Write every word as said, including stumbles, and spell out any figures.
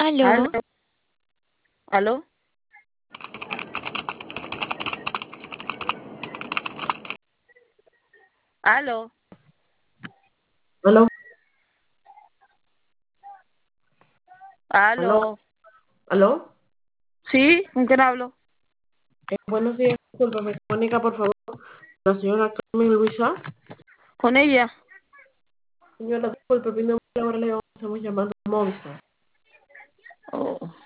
¿Aló? ¿Aló? ¿Aló? ¿Aló? ¿Aló? ¿Aló? ¿Aló? ¿Aló? ¿Sí? ¿Con quién hablo? Eh, buenos días, discúlpame, Mónica, por favor. La señora Carmen Luisa. ¿Con ella? Señora, disculpe, mi nombre es Laura León, estamos llamando a Movistar. Oh.